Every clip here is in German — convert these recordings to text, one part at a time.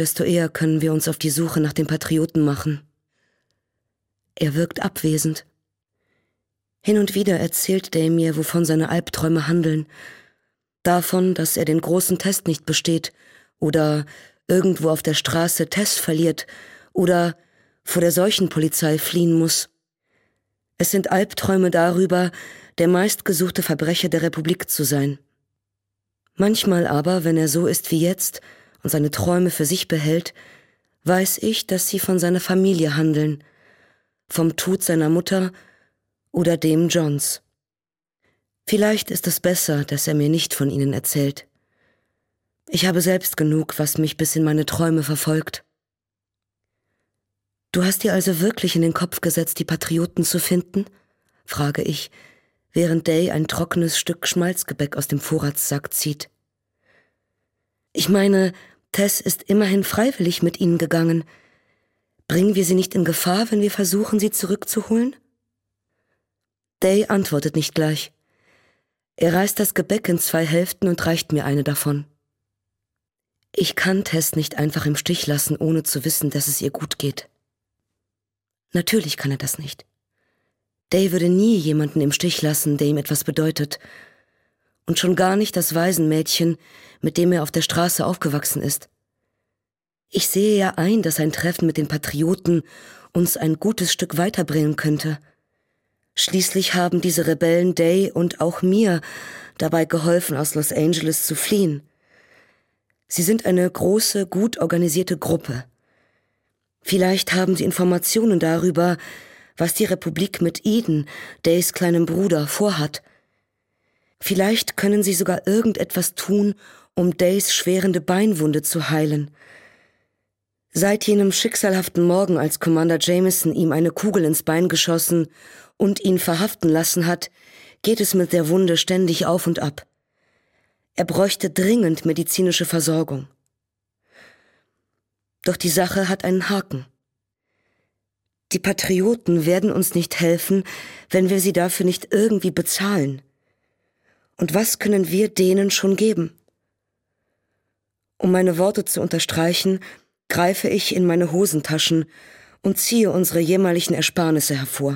desto eher können wir uns auf die Suche nach den Patrioten machen. Er wirkt abwesend. Hin und wieder erzählt Day mir, wovon seine Albträume handeln. Davon, dass er den großen Test nicht besteht oder irgendwo auf der Straße Tess verliert oder vor der Seuchenpolizei fliehen muss. Es sind Albträume darüber, der meistgesuchte Verbrecher der Republik zu sein. Manchmal aber, wenn er so ist wie jetzt und seine Träume für sich behält, weiß ich, dass sie von seiner Familie handeln, vom Tod seiner Mutter oder dem Johns. Vielleicht ist es besser, dass er mir nicht von ihnen erzählt. Ich habe selbst genug, was mich bis in meine Träume verfolgt. »Du hast dir also wirklich in den Kopf gesetzt, die Patrioten zu finden?« frage ich, während Day ein trockenes Stück Schmalzgebäck aus dem Vorratssack zieht. »Ich meine, Tess ist immerhin freiwillig mit ihnen gegangen. Bringen wir sie nicht in Gefahr, wenn wir versuchen, sie zurückzuholen?« Day antwortet nicht gleich. Er reißt das Gebäck in 2 Hälften und reicht mir eine davon. Ich kann Tess nicht einfach im Stich lassen, ohne zu wissen, dass es ihr gut geht. Natürlich kann er das nicht. Day würde nie jemanden im Stich lassen, der ihm etwas bedeutet. Und schon gar nicht das Waisenmädchen, mit dem er auf der Straße aufgewachsen ist. Ich sehe ja ein, dass ein Treffen mit den Patrioten uns ein gutes Stück weiterbringen könnte. Schließlich haben diese Rebellen Day und auch mir dabei geholfen, aus Los Angeles zu fliehen. Sie sind eine große, gut organisierte Gruppe. Vielleicht haben sie Informationen darüber, was die Republik mit Eden, Days kleinem Bruder, vorhat. Vielleicht können sie sogar irgendetwas tun, um Days schwerende Beinwunde zu heilen. Seit jenem schicksalhaften Morgen, als Commander Jameson ihm eine Kugel ins Bein geschossen und ihn verhaften lassen hat, geht es mit der Wunde ständig auf und ab. Er bräuchte dringend medizinische Versorgung. Doch die Sache hat einen Haken. Die Patrioten werden uns nicht helfen, wenn wir sie dafür nicht irgendwie bezahlen. Und was können wir denen schon geben? Um meine Worte zu unterstreichen, greife ich in meine Hosentaschen und ziehe unsere jämmerlichen Ersparnisse hervor.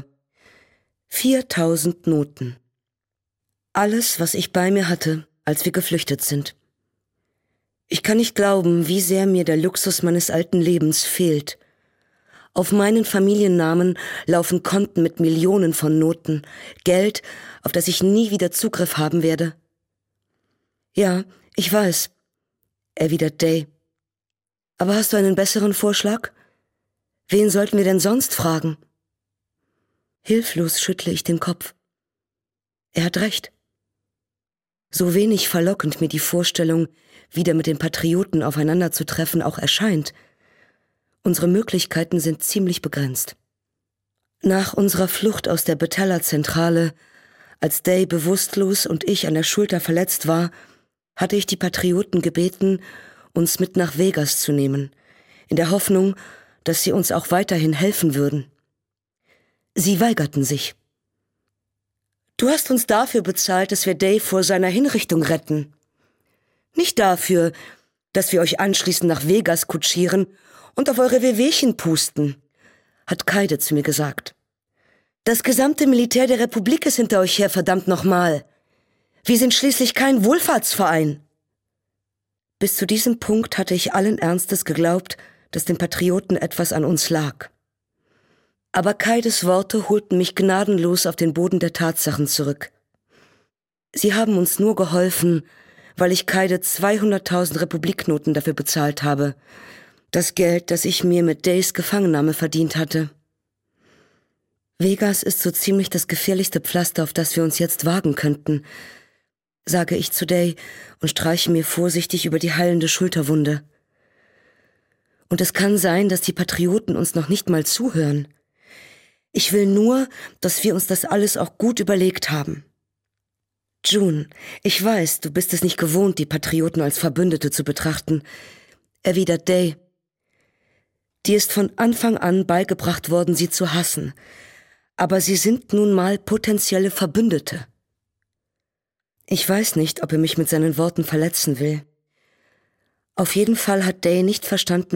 4.000 Noten. Alles, was ich bei mir hatte, als wir geflüchtet sind. Ich kann nicht glauben, wie sehr mir der Luxus meines alten Lebens fehlt. Auf meinen Familiennamen laufen Konten mit Millionen von Noten, Geld, auf das ich nie wieder Zugriff haben werde. »Ja, ich weiß«, erwidert Day. »Aber hast du einen besseren Vorschlag? Wen sollten wir denn sonst fragen?« Hilflos schüttle ich den Kopf. Er hat recht. So wenig verlockend mir die Vorstellung, wieder mit den Patrioten aufeinanderzutreffen, auch erscheint. Unsere Möglichkeiten sind ziemlich begrenzt. Nach unserer Flucht aus der Batella-Zentrale, als Day bewusstlos und ich an der Schulter verletzt war, hatte ich die Patrioten gebeten, uns mit nach Vegas zu nehmen, in der Hoffnung, dass sie uns auch weiterhin helfen würden. Sie weigerten sich. »Du hast uns dafür bezahlt, dass wir Day vor seiner Hinrichtung retten. Nicht dafür, dass wir euch anschließend nach Vegas kutschieren und auf eure Wehwehchen pusten«, hat Kaide zu mir gesagt. »Das gesamte Militär der Republik ist hinter euch her, verdammt nochmal. Wir sind schließlich kein Wohlfahrtsverein.« Bis zu diesem Punkt hatte ich allen Ernstes geglaubt, dass den Patrioten etwas an uns lag. Aber Kaides Worte holten mich gnadenlos auf den Boden der Tatsachen zurück. Sie haben uns nur geholfen, weil ich Kaide 200.000 Republiknoten dafür bezahlt habe. Das Geld, das ich mir mit Days Gefangennahme verdient hatte. Vegas ist so ziemlich das gefährlichste Pflaster, auf das wir uns jetzt wagen könnten, sage ich zu Day und streiche mir vorsichtig über die heilende Schulterwunde. Und es kann sein, dass die Patrioten uns noch nicht mal zuhören. Ich will nur, dass wir uns das alles auch gut überlegt haben. June, ich weiß, du bist es nicht gewohnt, die Patrioten als Verbündete zu betrachten, erwidert Day. Dir ist von Anfang an beigebracht worden, sie zu hassen. Aber sie sind nun mal potenzielle Verbündete. Ich weiß nicht, ob er mich mit seinen Worten verletzen will. Auf jeden Fall hat Day nicht verstanden,